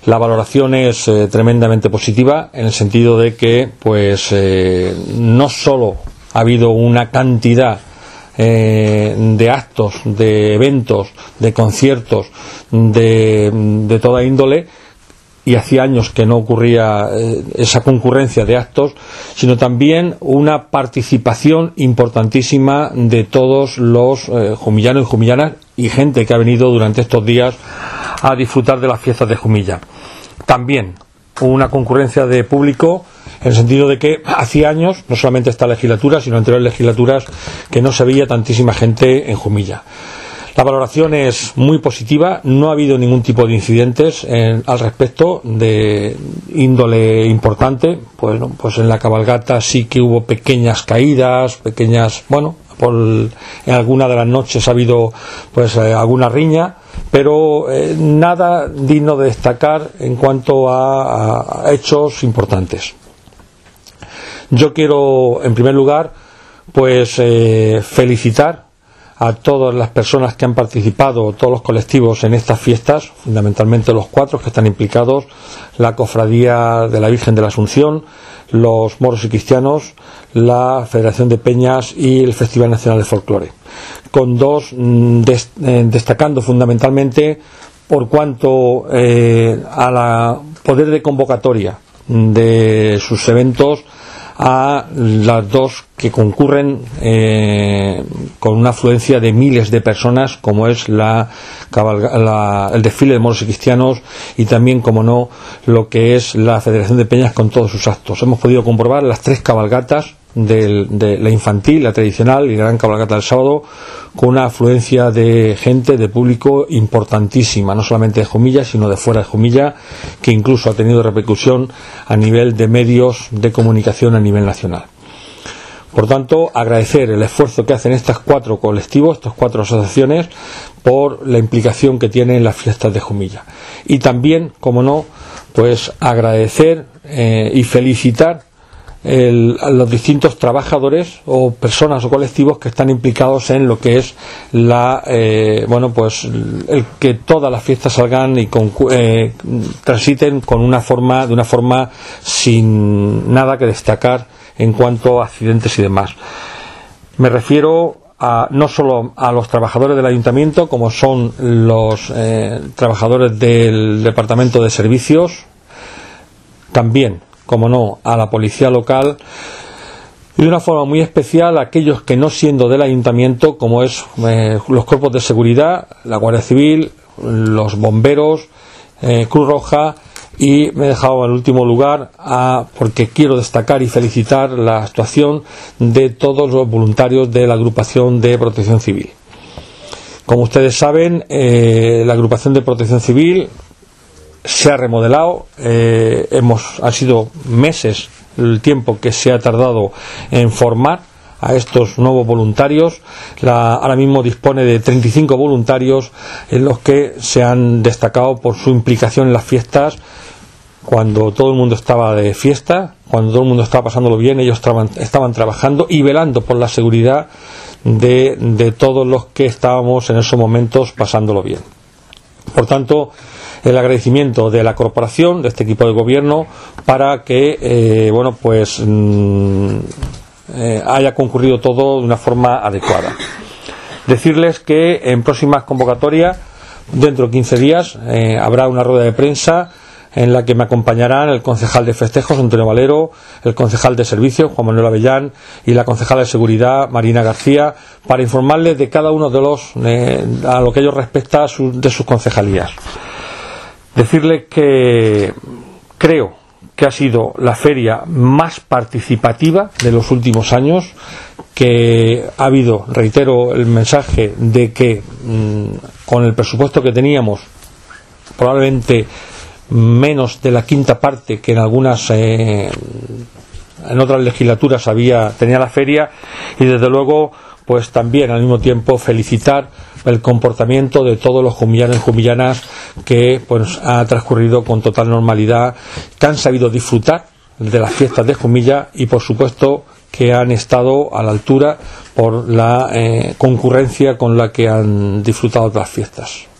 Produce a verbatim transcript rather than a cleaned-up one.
La valoración es eh, tremendamente positiva, en el sentido de que pues eh, no solo ha habido una cantidad eh, de actos, de eventos, de conciertos, de, de toda índole, y hacía años que no ocurría eh, esa concurrencia de actos, sino también una participación importantísima de todos los eh, jumillanos y jumillanas y gente que ha venido durante estos días a disfrutar de las fiestas de Jumilla. También una concurrencia de público, en el sentido de que hacía años, no solamente esta legislatura, sino anteriores legislaturas, que no se veía tantísima gente en Jumilla. La valoración es muy positiva, no ha habido ningún tipo de incidentes en, al respecto de índole importante. Pues, no, pues en la cabalgata sí que hubo pequeñas caídas, pequeñas, bueno, por, en alguna de las noches ha habido pues eh, alguna riña, pero eh, nada digno de destacar en cuanto a, a hechos importantes. Yo quiero, en primer lugar, pues eh, felicitar a todas las personas que han participado, todos los colectivos en estas fiestas, fundamentalmente los cuatro que están implicados: la Cofradía de la Virgen de la Asunción, los Moros y Cristianos, la Federación de Peñas y el Festival Nacional de Folclore, con dos des, eh, destacando fundamentalmente por cuanto eh, a la poder de convocatoria de sus eventos, a las dos que concurren eh, con una afluencia de miles de personas, como es la, cabalga, la, el desfile de Moros y Cristianos, y también, como no, lo que es la Federación de Peñas con todos sus actos. Hemos podido comprobar las tres cabalgatas, del, de la infantil, la tradicional y la gran cabalgata del sábado, con una afluencia de gente, de público importantísima, no solamente de Jumilla, sino de fuera de Jumilla, que incluso ha tenido repercusión a nivel de medios de comunicación a nivel nacional. Por tanto, agradecer el esfuerzo que hacen estos cuatro colectivos, estas cuatro asociaciones, por la implicación que tienen en las fiestas de Jumilla. Y también, como no, pues agradecer eh, y felicitar El, a los distintos trabajadores o personas o colectivos que están implicados en lo que es la eh, bueno pues el que todas las fiestas salgan y con, eh, transiten con una forma de una forma sin nada que destacar en cuanto a accidentes y demás. Me refiero a, no solo a los trabajadores del ayuntamiento, como son los eh, trabajadores del departamento de servicios, también, como no, a la policía local, y de una forma muy especial a aquellos que, no siendo del ayuntamiento, como es eh, los cuerpos de seguridad, la Guardia Civil, los bomberos, eh, Cruz Roja, y me he dejado en último lugar a, porque quiero destacar y felicitar la actuación de todos los voluntarios de la agrupación de Protección Civil. Como ustedes saben, eh, la agrupación de Protección Civil se ha remodelado, eh, hemos, ha sido meses el tiempo que se ha tardado en formar a estos nuevos voluntarios. La, ahora mismo dispone de treinta y cinco voluntarios, en los que se han destacado por su implicación en las fiestas, cuando todo el mundo estaba de fiesta, cuando todo el mundo estaba pasándolo bien. Ellos estaban, estaban trabajando y velando por la seguridad de, de todos los que estábamos en esos momentos pasándolo bien. Por tanto, el agradecimiento de la corporación, de este equipo de gobierno, para que eh, bueno pues mmm, eh, haya concurrido todo de una forma adecuada. Decirles que en próximas convocatorias, dentro de quince días, eh, habrá una rueda de prensa en la que me acompañarán el concejal de festejos, Antonio Valero, el concejal de servicios, Juan Manuel Avellán, y la concejala de seguridad, Marina García, para informarles de cada uno de los, eh, a lo que ellos respecta a su, de sus concejalías. Decirles que creo que ha sido la feria más participativa de los últimos años, que ha habido, reitero el mensaje, de que mmm, con el presupuesto que teníamos, probablemente menos de la quinta parte que en algunas eh, en otras legislaturas había tenía la feria, y desde luego pues también al mismo tiempo felicitar el comportamiento de todos los jumillanos y jumillanas, que pues ha transcurrido con total normalidad, que han sabido disfrutar de las fiestas de Jumilla, y por supuesto que han estado a la altura por la eh, concurrencia con la que han disfrutado de las fiestas.